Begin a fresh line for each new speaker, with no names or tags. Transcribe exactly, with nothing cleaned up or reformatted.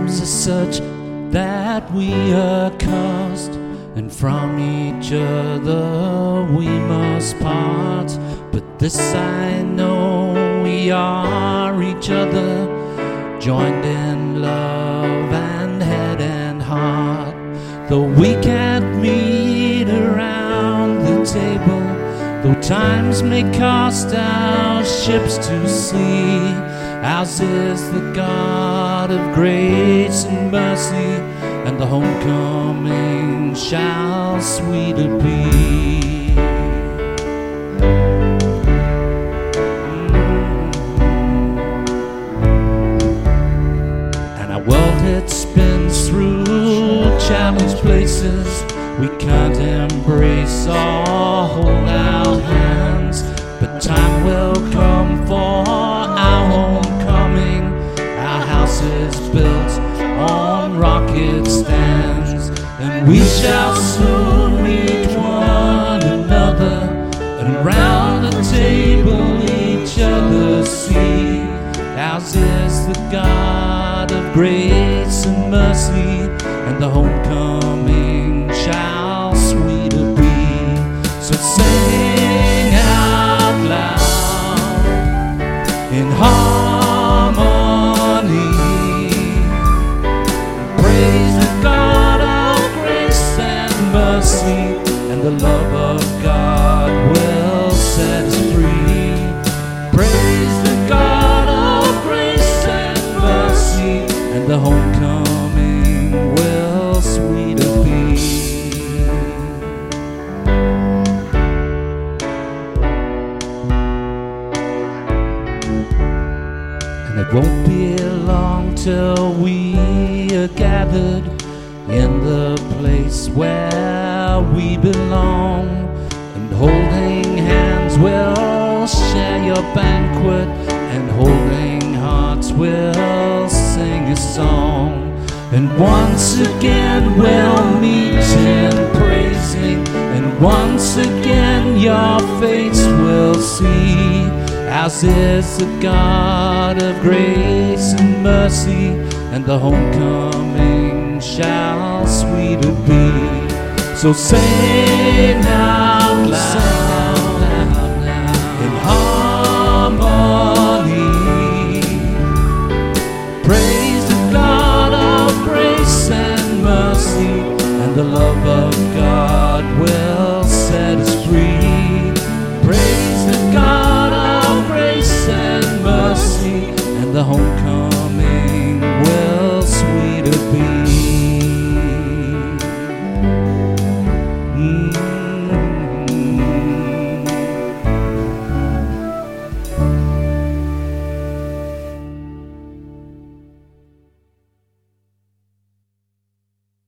times are such that we are cast, and from each other we must part. But this I know, we are each other, joined in love and head and heart. Though we can't meet around the table, though times may cast our ships to sea, ours is the God of grace and mercy, and the homecoming shall sweeter be. And our world it spins through challenge places we can't embrace or hold our hands, but time will come for our homecoming. Our house is built on rocket stands, and we shall soon meet one another, and around the table each other see. Ours is the God of grace and mercy, and the homecoming shall sweeter be. So sing out loud in harmony, praise the God of grace and mercy, and the love of God will set us free. Praise the God of grace and mercy, and the homecoming will sweeter be. And it won't be long till we are gathered in the place where we belong, and holding hands we'll share your banquet, and holding hearts we'll sing a song. And once again we'll meet in praising, and once again your face we'll see. Ours is the God of grace and mercy, and the homecoming shall sweeter be. So sing out loud in harmony, praise the God of grace and mercy, and the love of God will set us free. Praise the God of grace and mercy, and the homecoming